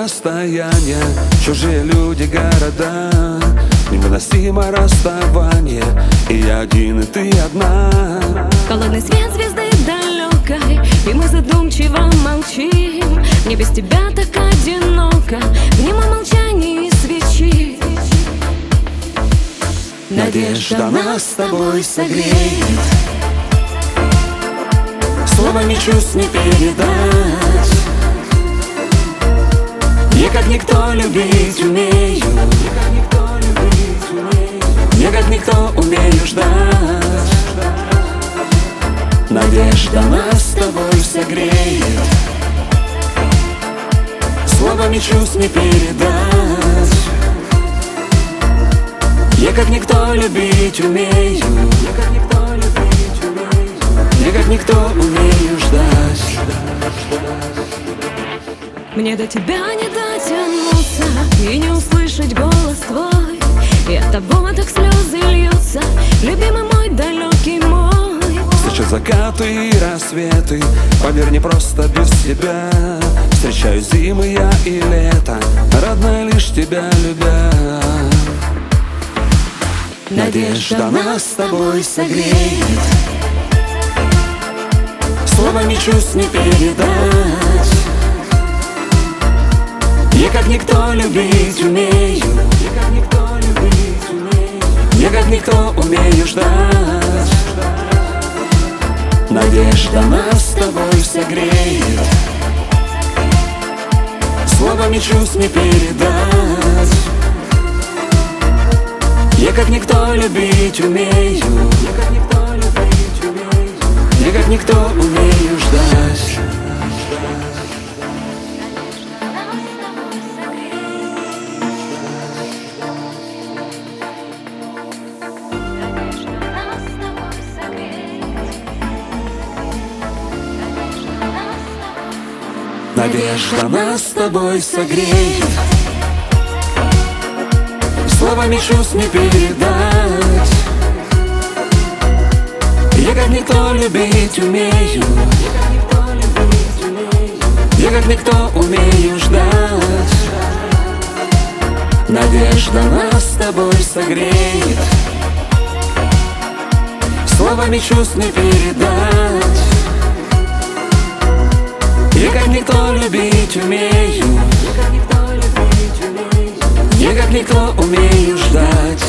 расстояния, чужие люди, города, невыносимо расставание, и я один, и ты одна. Холодный свет звезды далекой, и мы задумчиво молчим. Мне без тебя так одиноко, в немом молчании свечи. Надежда нас с тобой согреет, словами чувств не передать. Я как никто любить умею, я как никто умею ждать. Надежда нас с тобой согреет, словами чувств не передать. Я как никто любить умею, я как никто умею ждать. Мне до тебя не дотянуться и не услышать голос твой, и от того так слезы льются, любимый мой, далекий мой. Встречаю закаты и рассветы, поверь, не просто без тебя. Встречаю зимы я и лето, родная, лишь тебя любя. Надежда нас с тобой согреет, словами чувств не передать. Я как никто любить умею, я как никто умею ждать. Надежда нас с тобой согреет, словами чувств не передать. Я как никто любить умею, я как никто умею ждать. Надежда нас с тобой согреет, словами чувств не передать. Я как никто любить умею, я как никто умею ждать. Надежда нас с тобой согреет, словами чувств не передать. Я как никто любить умею, я как никто умею ждать.